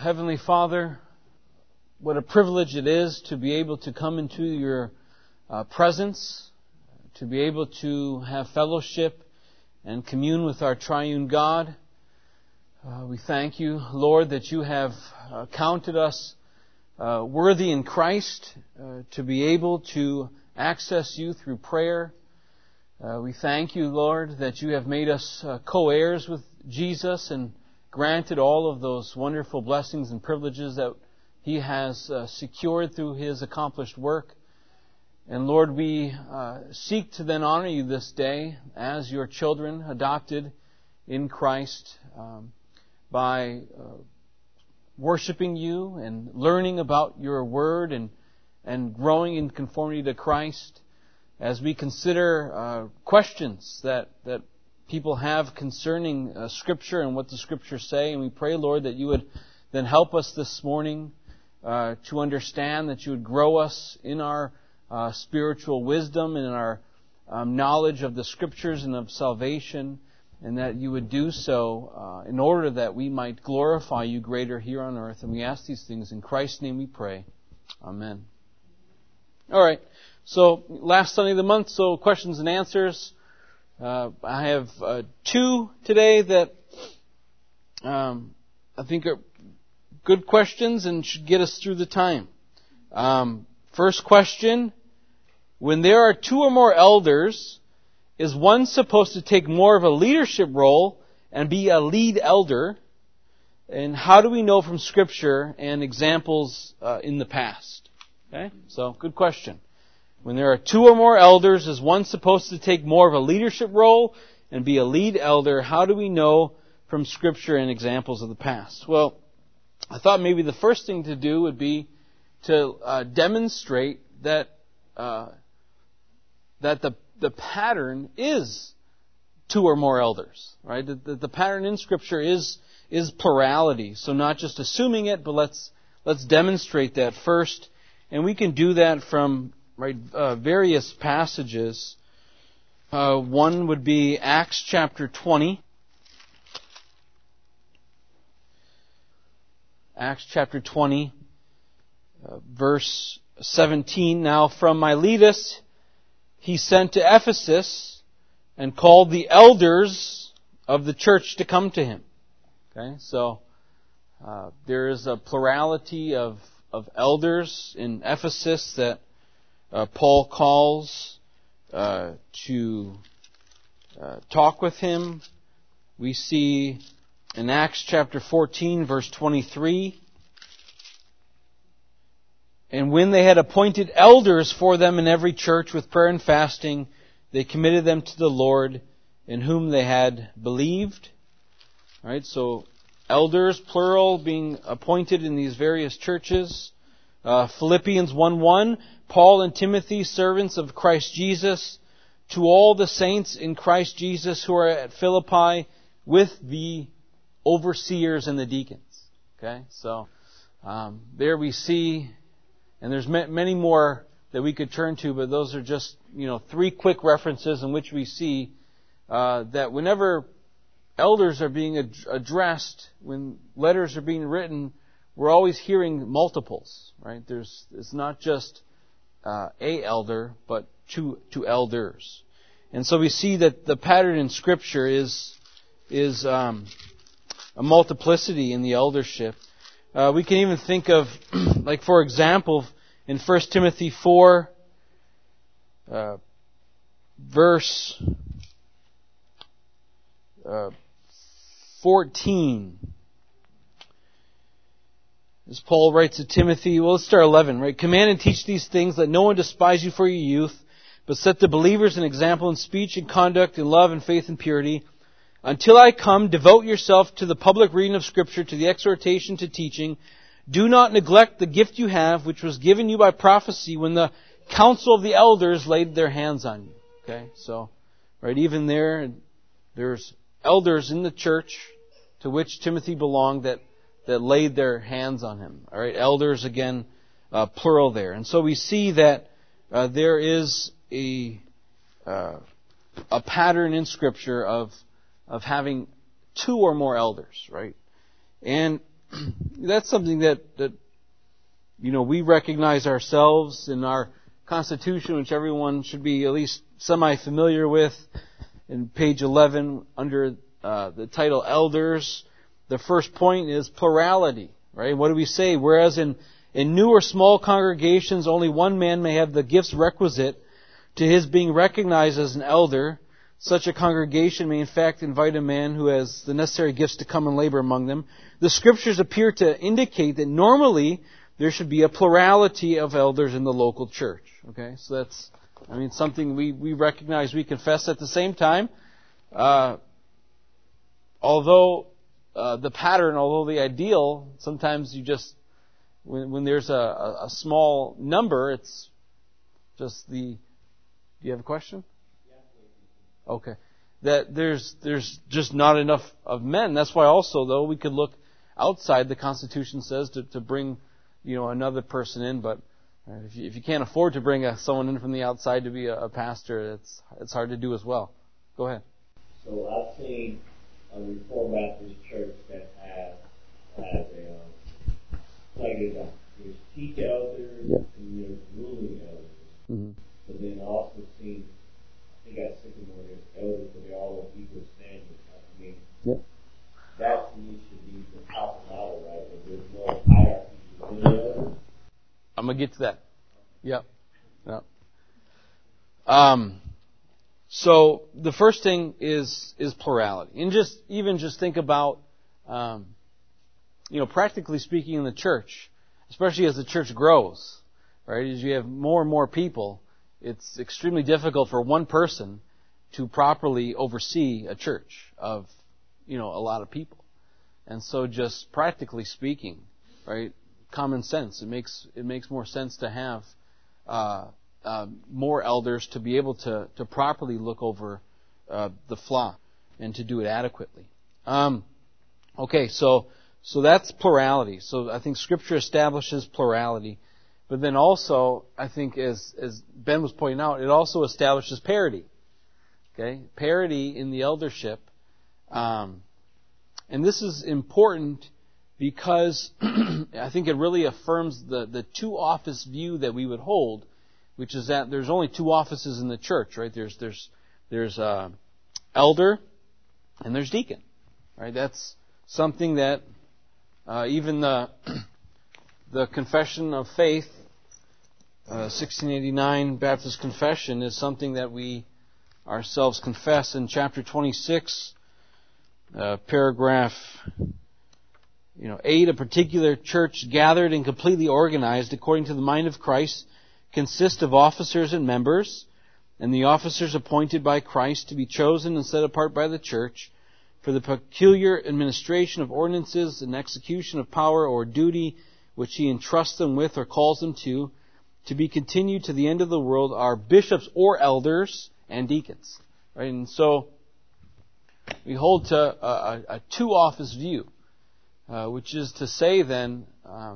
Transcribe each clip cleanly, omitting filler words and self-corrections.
Heavenly Father, what a privilege it is to be able to come into your presence, to be able to have fellowship and commune with our triune God. We thank you, Lord, that you have counted us worthy in Christ to be able to access you through prayer. We thank you, Lord, that you have made us co-heirs with Jesus and granted all of those wonderful blessings and privileges that He has secured through His accomplished work. And Lord, we seek to then honor you this day as your children adopted in Christ by worshiping you and learning about your word and growing in conformity to Christ. As we consider questions that people have concerning Scripture and what the Scriptures say, and we pray, Lord, that you would then help us this morning to understand, that you would grow us in our spiritual wisdom and in our knowledge of the Scriptures and of salvation, and that you would do so in order that we might glorify you greater here on earth. And we ask these things in Christ's name we pray. Amen. All right. So, last Sunday of the month, so questions and answers. I have two today that I think are good questions and should get us through the time. First question: when there are two or more elders, is one supposed to take more of a leadership role and be a lead elder? And how do we know from Scripture and examples in the past? Okay, so good question. When there are two or more elders, is one supposed to take more of a leadership role and be a lead elder? How do we know from Scripture and examples of the past? Well, I thought maybe the first thing to do would be to demonstrate that the pattern is two or more elders, right? The pattern in Scripture is plurality. So not just assuming it, but let's demonstrate that first, and we can do that from various passages. One would be Acts chapter 20. Acts chapter 20, verse 17. Now from Miletus he sent to Ephesus and called the elders of the church to come to him. Okay, so there is a plurality of elders in Ephesus that Paul calls to talk with him. We see in Acts chapter 14, verse 23, and when they had appointed elders for them in every church with prayer and fasting, they committed them to the Lord in whom they had believed. All right, so elders, plural, being appointed in these various churches. Philippians 1:1, Paul and Timothy, servants of Christ Jesus, to all the saints in Christ Jesus who are at Philippi with the overseers and the deacons. Okay, so there we see, and there's many more that we could turn to, but those are just three quick references in which we see that whenever elders are being addressed, when letters are being written, we're always hearing multiples, right? It's not just a elder, but two elders. And so we see that the pattern in Scripture is a multiplicity in the eldership. We can even think of, like for example, in 1 Timothy 4, verse 14. As Paul writes to Timothy, well, let's start 11, right? Command and teach these things, let no one despise you for your youth, but set the believers an example in speech and conduct, in love and faith and purity. Until I come, devote yourself to the public reading of Scripture, to the exhortation, to teaching. Do not neglect the gift you have, which was given you by prophecy when the council of the elders laid their hands on you. Okay, so, right, even there's elders in the church to which Timothy belonged that laid their hands on him. All right, elders, again, plural there. And so we see that there is a pattern in Scripture of having two or more elders, right? And that's something that we recognize ourselves in our Constitution, which everyone should be at least semi-familiar with. In page 11, under the title Elders, the first point is plurality, right? What do we say? Whereas in new or small congregations, only one man may have the gifts requisite to his being recognized as an elder, such a congregation may in fact invite a man who has the necessary gifts to come and labor among them. The Scriptures appear to indicate that normally there should be a plurality of elders in the local church. Okay, so that's, something we recognize, we confess at the same time. Although the pattern, although the ideal, sometimes you just, when there's a small number, it's just the... Do you have a question? Okay. That there's just not enough of men. That's why also, though, we could look outside. The Constitution says to bring, another person in, but if you can't afford to bring someone in from the outside to be a pastor, it's hard to do as well. Go ahead. So I've seen a Reformed Baptist church that has there's teach elders and there's ruling elders. Mm-hmm. But then I also seen, I think I think more there's elders, but they're all of equal standard. That to me should be the top model, right? That there's no hierarchy within the elders. I'm going to get to that. Yep. So the first thing is plurality. And just think about, practically speaking in the church, especially as the church grows, right? As you have more and more people, it's extremely difficult for one person to properly oversee a church of, a lot of people. And so just practically speaking, right? Common sense. It makes more sense to have more elders to be able to properly look over the flock and to do it adequately. Okay, so that's plurality. So I think Scripture establishes plurality, but then also I think as Ben was pointing out, it also establishes parity. Okay, parity in the eldership, and this is important. Because I think it really affirms the two office view that we would hold, which is that there's only two offices in the church, right? There's elder and there's deacon, right? That's something that even the Confession of Faith, 1689 Baptist Confession, is something that we ourselves confess in chapter 26, paragraph 8, a particular church gathered and completely organized according to the mind of Christ consists of officers and members, and the officers appointed by Christ to be chosen and set apart by the church for the peculiar administration of ordinances and execution of power or duty which He entrusts them with or calls them to be continued to the end of the world, are bishops or elders and deacons. Right? And so we hold to a two-office view. Which is to say then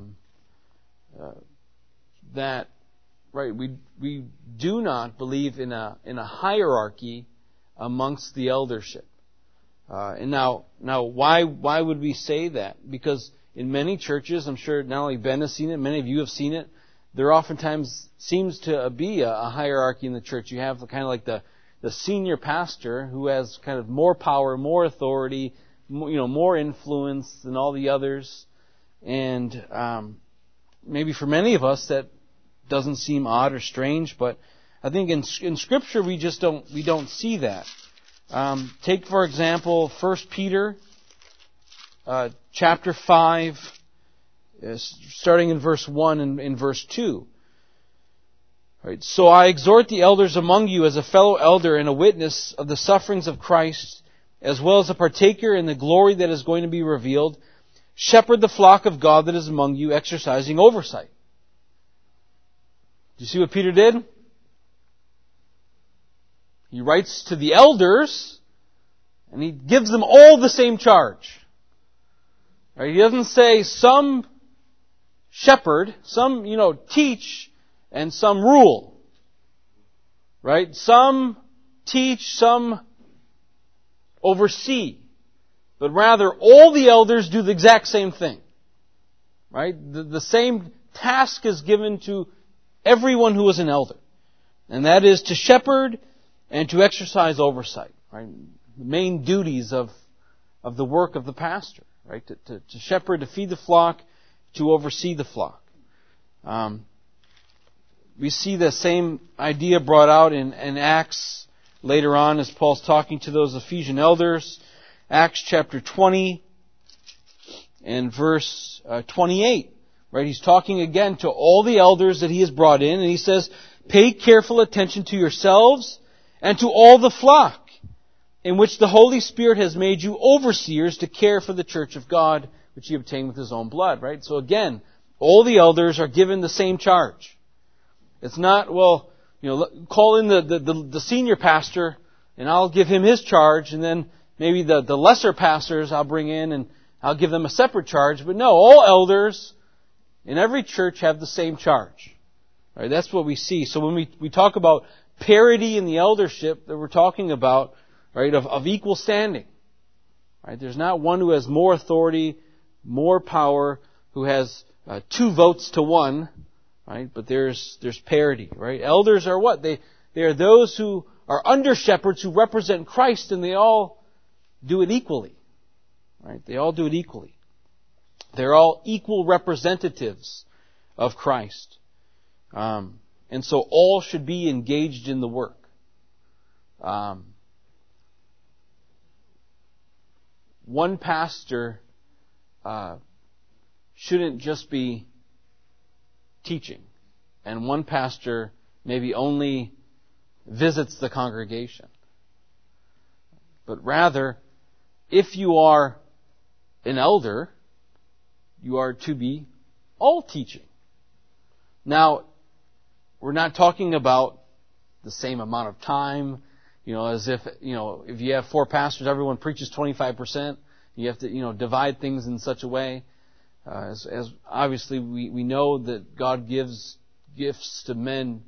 that we do not believe in a hierarchy amongst the eldership. And now why would we say that? Because in many churches, I'm sure not only Ben has seen it, many of you have seen it. There oftentimes seems to be a hierarchy in the church. You have kind of like the senior pastor who has kind of more power, more authority, more influence than all the others, and maybe for many of us that doesn't seem odd or strange. But I think in Scripture we don't see that. Take for example 1 Peter chapter 5, starting in verse 1 and in verse 2. Right. So I exhort the elders among you as a fellow elder and a witness of the sufferings of Christ, as well as a partaker in the glory that is going to be revealed. Shepherd the flock of God that is among you, exercising oversight. Do you see what Peter did? He writes to the elders, and he gives them all the same charge. Right? He doesn't say some shepherd, some, teach, and some rule. Right? Some teach, some oversee. But rather, all the elders do the exact same thing. right? The same task is given to everyone who is an elder. And that is to shepherd and to exercise oversight, right? The main duties of the work of the pastor, right? To shepherd, to feed the flock, to oversee the flock. We see the same idea brought out in Acts later on as Paul's talking to those Ephesian elders. Acts chapter 20 and verse 28. Right? He's talking again to all the elders that he has brought in, and he says, "Pay careful attention to yourselves and to all the flock, in which the Holy Spirit has made you overseers to care for the church of God, which he obtained with his own blood." Right? So again, all the elders are given the same charge. It's not, well, call in the senior pastor and I'll give him his charge, and then maybe the lesser pastors I'll bring in and I'll give them a separate charge. But no, all elders in every church have the same charge. Right? That's what we see. So when we talk about parity in the eldership, that we're talking about, right, of equal standing. Right? There's not one who has more authority, more power, who has 2 votes to 1. Right? But there's parity, right? Elders are what? They are those who are under shepherds who represent Christ, and they all do it equally. Right? They all do it equally. They're all equal representatives of Christ. And so all should be engaged in the work. One pastor shouldn't just be teaching, and one pastor maybe only visits the congregation. But rather, if you are an elder, you are to be all teaching. Now, we're not talking about the same amount of time, as if you have 4 pastors, everyone preaches 25%. You have to, divide things in such a way. As obviously we know that God gives gifts to men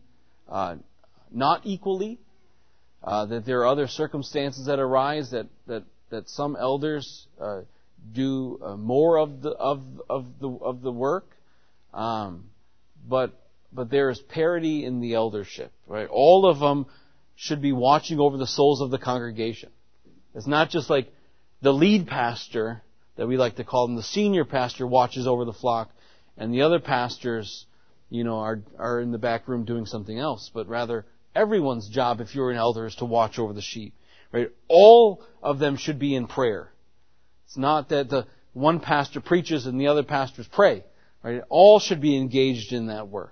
not equally, that there are other circumstances that arise that some elders do more of the work, but there is parity in the eldership. Right? All of them should be watching over the souls of the congregation. It's not just like the lead pastor, that we like to call them, the senior pastor, watches over the flock, and the other pastors, are in the back room doing something else. But rather, everyone's job, if you're an elder, is to watch over the sheep. Right? All of them should be in prayer. It's not that the one pastor preaches and the other pastors pray. Right? All should be engaged in that work.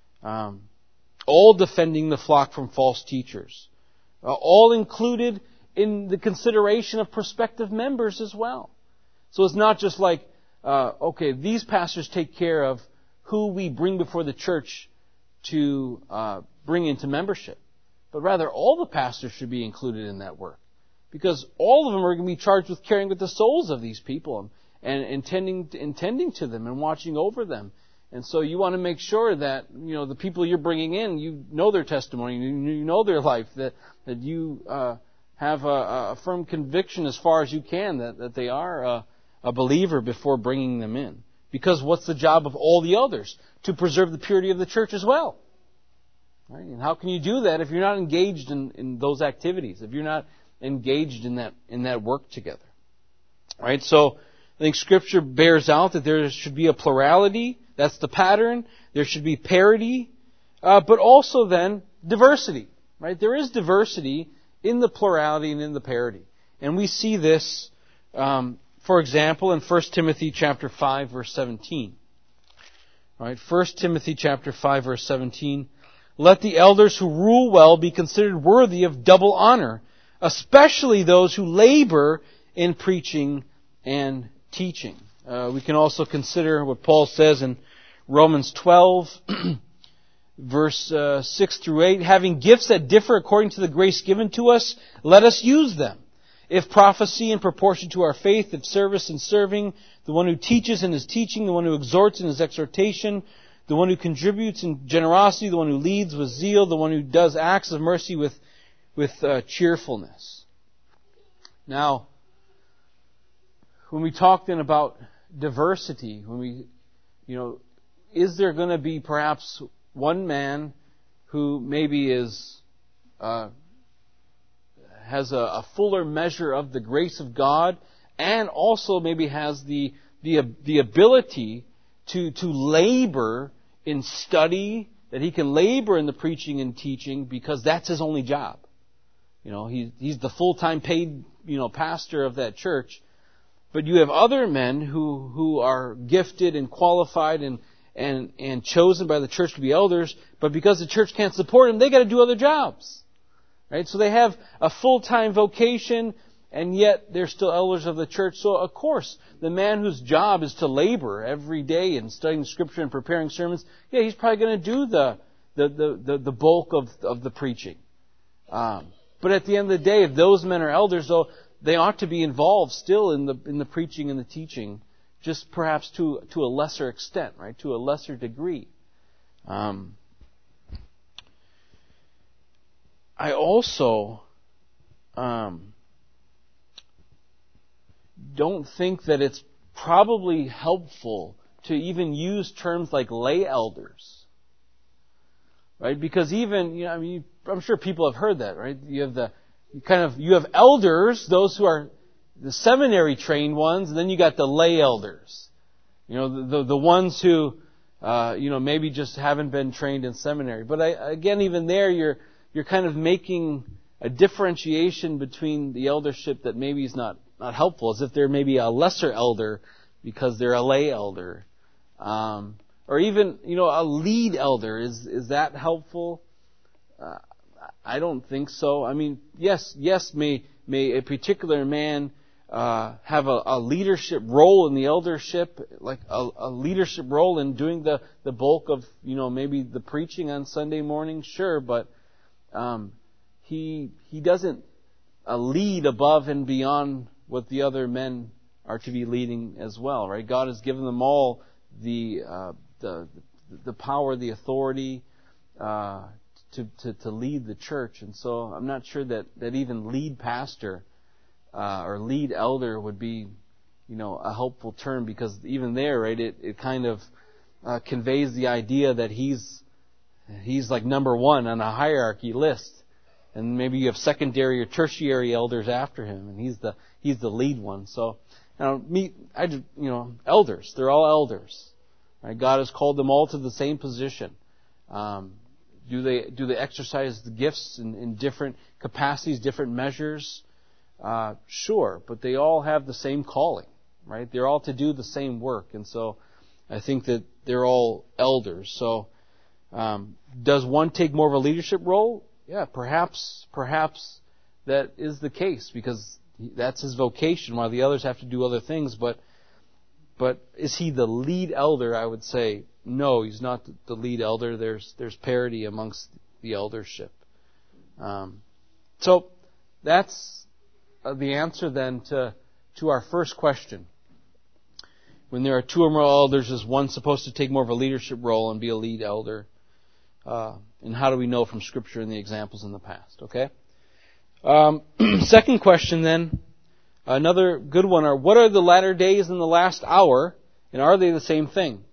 All defending the flock from false teachers. All included in the consideration of prospective members as well. So it's not just like, these pastors take care of who we bring before the church to bring into membership. But rather, all the pastors should be included in that work. Because all of them are going to be charged with caring with the souls of these people and intending to them and watching over them. And so you want to make sure that, the people you're bringing in, you know their testimony, you know their life, that you have a firm conviction as far as you can that they are a believer before bringing them in. Because what's the job of all the elders? To preserve the purity of the church as well. Right? And how can you do that if you're not engaged in those activities? If you're not engaged in that work together? Right? So I think Scripture bears out that there should be a plurality. That's the pattern. There should be parity, but also then diversity. Right? There is diversity in the plurality and in the parity, and we see this. For example, in 1 Timothy chapter 5, verse 17. All right, 1 Timothy chapter 5, verse 17. Let the elders who rule well be considered worthy of double honor, especially those who labor in preaching and teaching. We can also consider what Paul says in Romans 12, verse 6 through 8. Having gifts that differ according to the grace given to us, let us use them. If prophecy in proportion to our faith, if service in serving, the one who teaches in his teaching, the one who exhorts in his exhortation, the one who contributes in generosity, the one who leads with zeal, the one who does acts of mercy with cheerfulness. Now, when we talk then about diversity, when we is there going to be perhaps one man who maybe has a fuller measure of the grace of God, and also maybe has the ability to labor in study, that he can labor in the preaching and teaching because that's his only job. He's the full-time paid, pastor of that church. But you have other men who are gifted and qualified and chosen by the church to be elders, but because the church can't support them, they got to do other jobs. Right? So they have a full-time vocation, and yet they're still elders of the church. So, of course, the man whose job is to labor every day in studying Scripture and preparing sermons, he's probably going to do the bulk of the preaching. But at the end of the day, if those men are elders, though, they ought to be involved still in the preaching and the teaching, just perhaps to a lesser extent, right? To a lesser degree. I also don't think that it's probably helpful to even use terms like lay elders, right? Because even I'm sure people have heard that, right? You have elders, those who are the seminary trained ones, and then you got the lay elders, the ones who maybe just haven't been trained in seminary. But again, even there, you're kind of making a differentiation between the eldership that maybe is not helpful, as if they're maybe a lesser elder because they're a lay elder. Or even, a lead elder. Is that helpful? I don't think so. I mean, yes, may a particular man have a leadership role in the eldership, like a leadership role in doing the bulk of, maybe the preaching on Sunday morning? Sure, but he doesn't lead above and beyond what the other men are to be leading as well, right? God has given them all the power, the authority to lead the church, and so I'm not sure that even lead pastor or lead elder would be a helpful term, because even there, right, it kind of conveys the idea that he's like number one on a hierarchy list, and maybe you have secondary or tertiary elders after him, and he's the lead one. So elders, they're all elders, right? God has called them all to the same position. Do they exercise the gifts in different capacities, different measures? Sure, but they all have the same calling, right? They're all to do the same work, and so I think that they're all elders. So, does one take more of a leadership role? Yeah, perhaps that is the case, because that's his vocation, while the others have to do other things. But is he the lead elder? I would say no, he's not the lead elder. There's parity amongst the eldership. So that's the answer then to our first question. When there are two or more elders, is one supposed to take more of a leadership role and be a lead elder? And how do we know from Scripture and the examples in the past? Okay. Second question then, another good one, are what are the latter days and the last hour, and are they the same thing?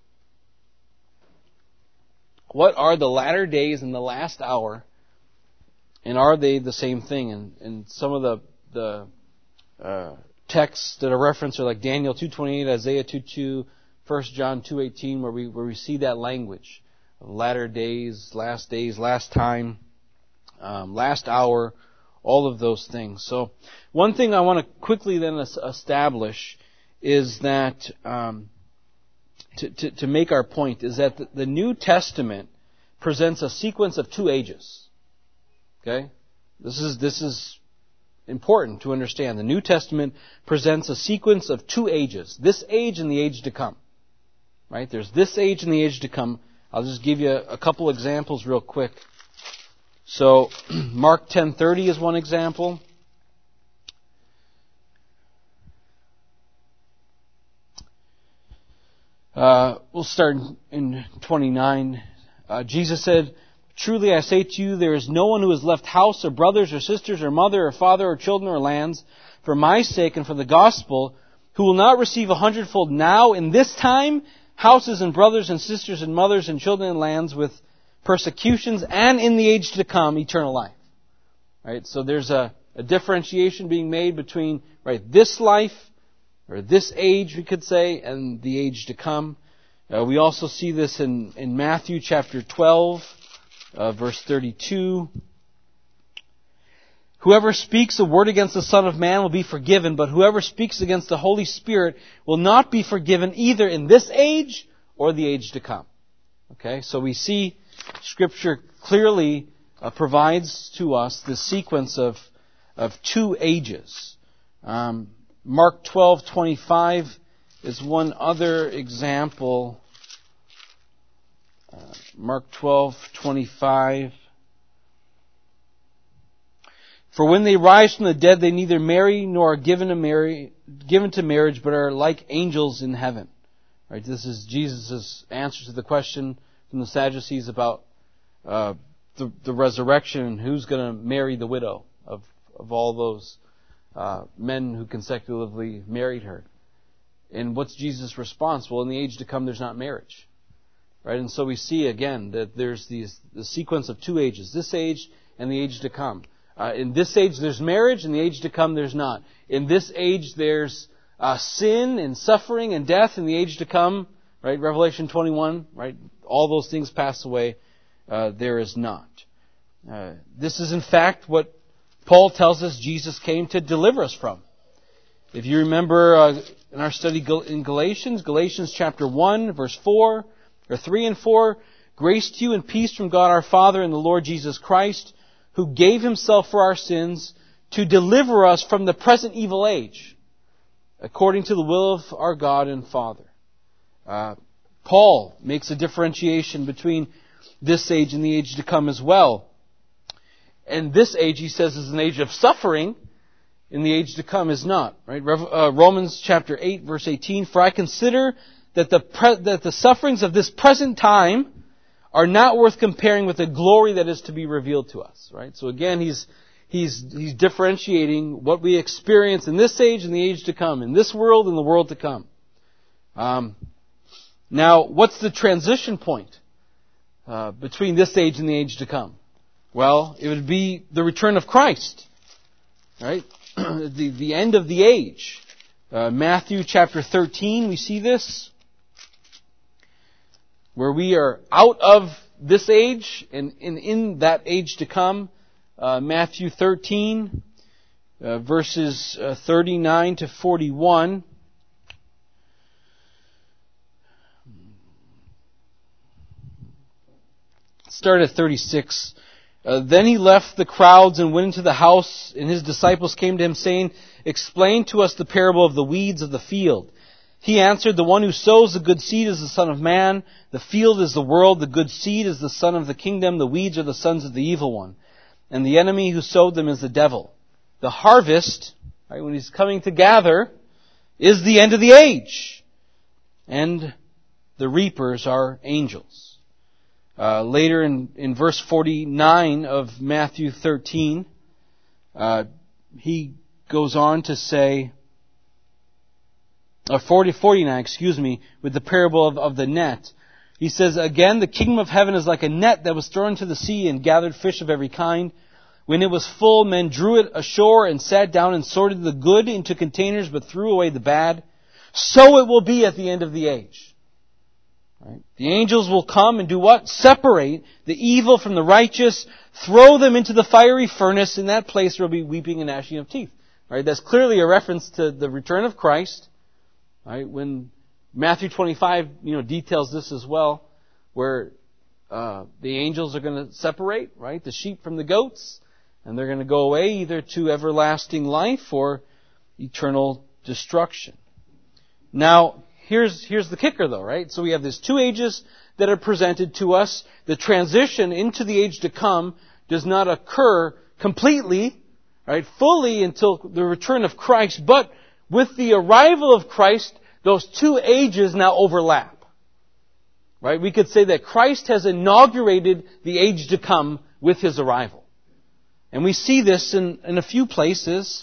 What are the latter days and the last hour, and are they the same thing? And some of the texts that are referenced are like Daniel 2:28, Isaiah 2:2, 1 John 2:18, where we see that language of latter days, last time, last hour, all of those things. So one thing I want to quickly then establish is that to make our point is that the New Testament presents a sequence of two ages. Okay? This is important to understand. The New Testament presents a sequence of two ages. This age and the age to come. Right? There's this age and the age to come. I'll just give you a couple examples real quick. So, Mark 10:30 is one example. We'll start in 29. Jesus said, "Truly I say to you, there is no one who has left house or brothers or sisters or mother or father or children or lands for my sake and for the gospel, who will not receive 100-fold now in this time houses and brothers and sisters and mothers and children and lands, with persecutions, and in the age to come, eternal life. Right? So there's a differentiation being made between, right, this life, or this age, we could say, and the age to come. We also see this in Matthew chapter 12, verse 32. Whoever speaks a word against the Son of Man will be forgiven, but whoever speaks against the Holy Spirit will not be forgiven either in this age or the age to come. Okay, so we see Scripture clearly provides to us the sequence of two ages. Mark 12:25 is one other example. Mark 12:25. For when they rise from the dead, they neither marry nor are given to marriage, but are like angels in heaven. Right? This is Jesus' answer to the question from the Sadducees about the resurrection and who's going to marry the widow of all those men who consecutively married her. And what's Jesus' response? Well, in the age to come, there's not marriage. Right? And so we see again that there's the sequence of two ages, this age and the age to come. In this age, there's marriage. In the age to come, there's not. In this age, there's sin and suffering and death. In the age to come, right? Revelation 21, right? All those things pass away. There is not. This is in fact what Paul tells us Jesus came to deliver us from. If you remember in our study in Galatians chapter 1, verse 4, or 3 and 4, grace to you and peace from God our Father and the Lord Jesus Christ, who gave Himself for our sins to deliver us from the present evil age, according to the will of our God and Father. Paul makes a differentiation between this age and the age to come as well. And this age, he says, is an age of suffering, and the age to come is not. Right? Romans chapter 8, verse 18, for I consider that the sufferings of this present time are not worth comparing with the glory that is to be revealed to us. Right? So again, he's differentiating what we experience in this age and the age to come, in this world and the world to come. Now, what's the transition point between this age and the age to come? Well, it would be the return of Christ. Right? The end of the age. Matthew chapter 13, we see this, where we are out of this age and in that age to come. Matthew 13, verses 39 to 41. Start at 36. Then he left the crowds and went into the house, and his disciples came to him, saying, explain to us the parable of the weeds of the field. He answered, the one who sows the good seed is the Son of Man. The field is the world. The good seed is the Son of the kingdom. The weeds are the sons of the evil one. And the enemy who sowed them is the devil. The harvest, right, when he's coming to gather, is the end of the age. And the reapers are angels. Later in verse 49 of Matthew 13, he goes on to say, 49, with the parable of the net. He says, again, the kingdom of heaven is like a net that was thrown into the sea and gathered fish of every kind. When it was full, men drew it ashore and sat down and sorted the good into containers, but threw away the bad. So it will be at the end of the age. Right? The angels will come and do what? Separate the evil from the righteous, throw them into the fiery furnace. In that place there will be weeping and gnashing of teeth. Right? That's clearly a reference to the return of Christ. Right? When Matthew 25, details this as well, where the angels are going to separate, right, the sheep from the goats, and they're going to go away either to everlasting life or eternal destruction. Now, here's the kicker though, right? So we have these two ages that are presented to us. The transition into the age to come does not occur completely, right, fully until the return of Christ, but with the arrival of Christ, those two ages now overlap. Right? We could say that Christ has inaugurated the age to come with His arrival. And we see this in a few places.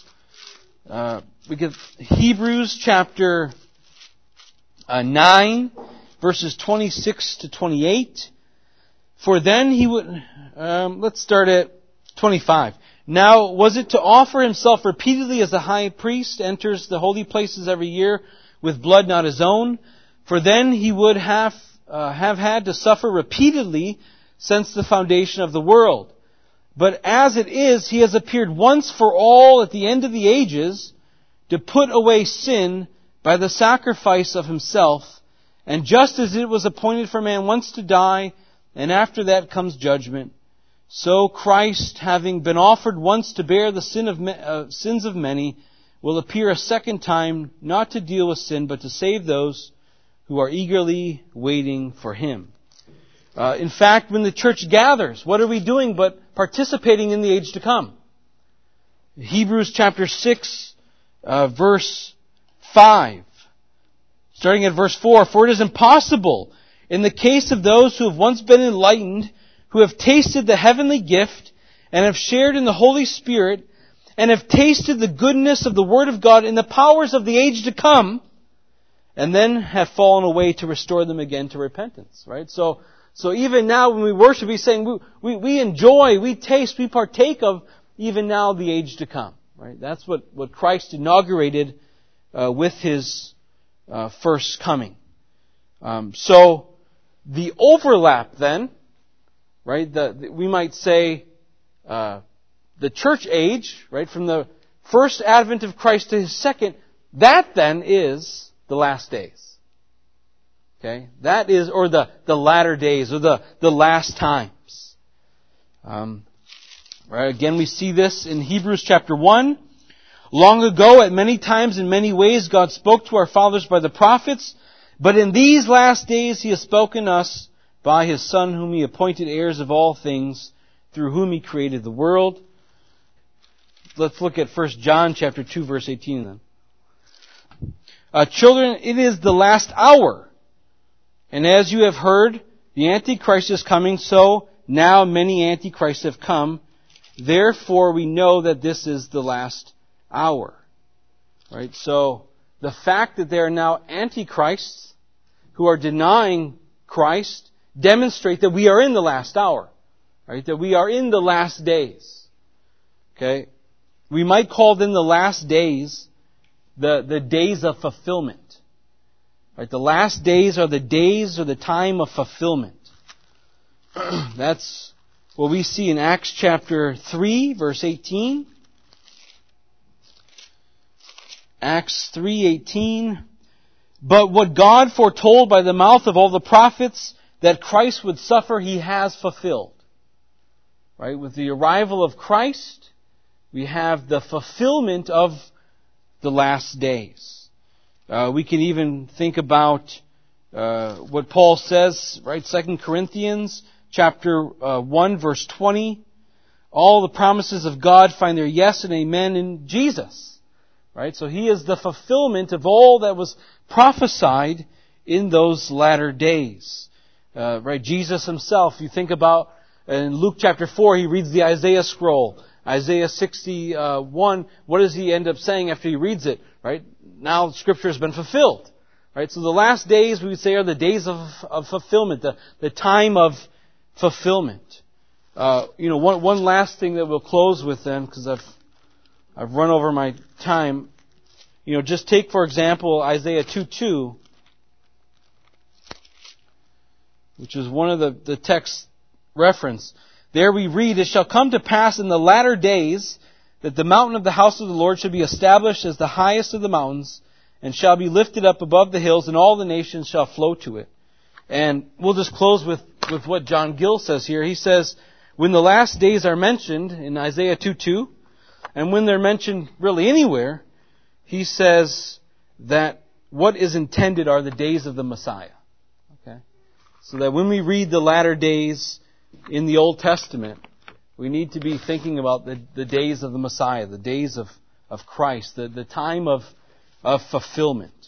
We get Hebrews chapter 9, verses 26 to 28. For then he would, let's start at 25. Now, was it to offer himself repeatedly as the high priest enters the holy places every year with blood not his own? For then he would have had to suffer repeatedly since the foundation of the world. But as it is, he has appeared once for all at the end of the ages to put away sin by the sacrifice of himself. And just as it was appointed for man once to die, and after that comes judgment, so Christ, having been offered once to bear the sins of many, will appear a second time, not to deal with sin, but to save those who are eagerly waiting for Him. In fact, when the church gathers, what are we doing but participating in the age to come? Hebrews chapter 6, verse 5. Starting at verse 4, for it is impossible in the case of those who have once been enlightened, who have tasted the heavenly gift, and have shared in the Holy Spirit, and have tasted the goodness of the Word of God in the powers of the age to come, and then have fallen away to restore them again to repentance. Right? So even now when we worship, He's saying we enjoy, we taste, we partake of even now the age to come. Right? That's what Christ inaugurated with His first coming. So the overlap then, right? We might say the church age, right, from the first advent of Christ to His second. That then is the last days. Okay, that is, or the latter days, or the last times. Right. Again, we see this in Hebrews chapter 1. Long ago, at many times, in many ways, God spoke to our fathers by the prophets. But in these last days He has spoken to us by His Son, whom He appointed heirs of all things, through whom He created the world. Let's look at 1 John chapter 2, verse 18 then. Children, it is the last hour. And as you have heard, the Antichrist is coming, so now many Antichrists have come. Therefore we know that this is the last hour. Right? So the fact that there are now Antichrists who are denying Christ demonstrate that we are in the last hour. Right? That we are in the last days. Okay? We might call them the last days, the days of fulfillment. Right? The last days are the days or the time of fulfillment. That's what we see in Acts chapter 3, verse 18. Acts 3:18. But what God foretold by the mouth of all the prophets that Christ would suffer, He has fulfilled. Right? With the arrival of Christ, we have the fulfillment of the last days. We can even think about what Paul says, right? 2 Corinthians chapter 1, verse 20. All the promises of God find their yes and amen in Jesus. Right? So He is the fulfillment of all that was prophesied in those latter days. Right? Jesus Himself, you think about in Luke chapter 4, He reads the Isaiah scroll. Isaiah 61, what does He end up saying after He reads it? Right? Now Scripture has been fulfilled. Right? So the last days, we would say, are the days of fulfillment, the time of fulfillment. One last thing that we'll close with then, because I've run over my time. Just take, for example, Isaiah 2:2, which is one of the text reference. There we read, it shall come to pass in the latter days that the mountain of the house of the Lord shall be established as the highest of the mountains, and shall be lifted up above the hills, and all the nations shall flow to it. And we'll just close with what John Gill says here. He says, when the last days are mentioned in Isaiah 2:2, and when they're mentioned really anywhere, he says that what is intended are the days of the Messiah. Okay? So that when we read the latter days in the Old Testament, we need to be thinking about the days of the Messiah, the days of Christ, the time of fulfillment.